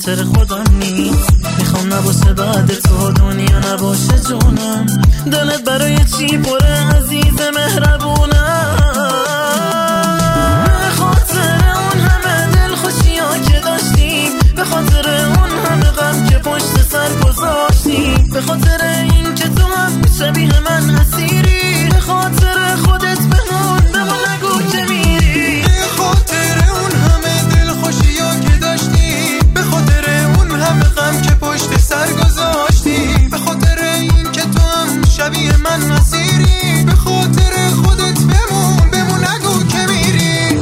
خاطر خودم نیست. میخوام نباشه بعد تو دنیا نباشه جونم. دلت برای چی پره عزیز مهربونم؟ به خاطر اون همه دلخوشی‌ها که داشتیم، به خاطر اون همه غم که پشت سر گذاشتیم، به خاطر این که تو هم شبیه من اسیری، به خاطر خودت بمون نگو که میری. به خاطر اون همه دلخوشی‌ها که داشتیم، به خاطر اون همه غم که پشت سر گذاشتیم، به خاطر این که تو هم شبیه من اسیری، به خاطر خودت بمون نگو که میری.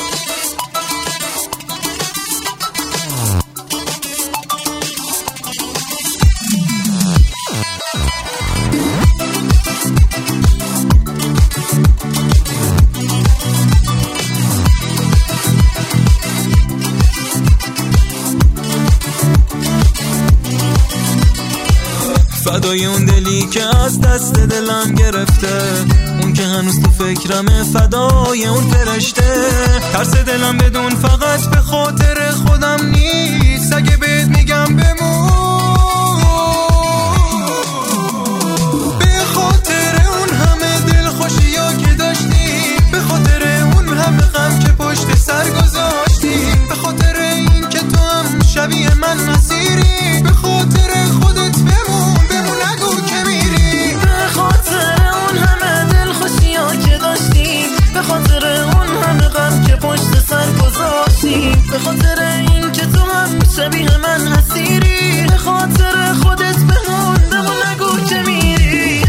فدای اون دلی که از دست دلم گرفته، اون که هنوز تو فکرمه، فدای اون فرشته. ترس دلم بدون فقط به خاطر خودم نیست، اگه بهت میگم بمون. به خاطر اون همه دلخوشی‌ها که داشتیم، به خاطر اون همه غم که پشت سر گذاشتیم، به خاطر این که تو هم شبیه من اسیری، به خاطر خودت بمون نگو که میری. به خاطر اون همه دلخوشی‌ها که داشتیم، به خاطر اون همه غم که پشت سر گذاشتیم، به خاطر این که تو هم شبیه من اسیری، به خاطر خودت بمون نگو که میری.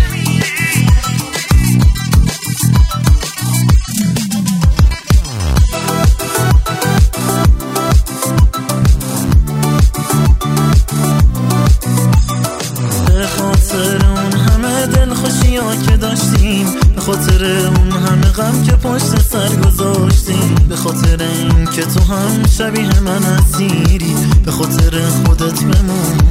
به خاطر اون همه دلخوشی‌ها که داشتیم، به خاطر اون همه غم که پشت سر گذاشتیم، به خاطر این که تو هم شبیه من اسیری، به خاطر خودت بمون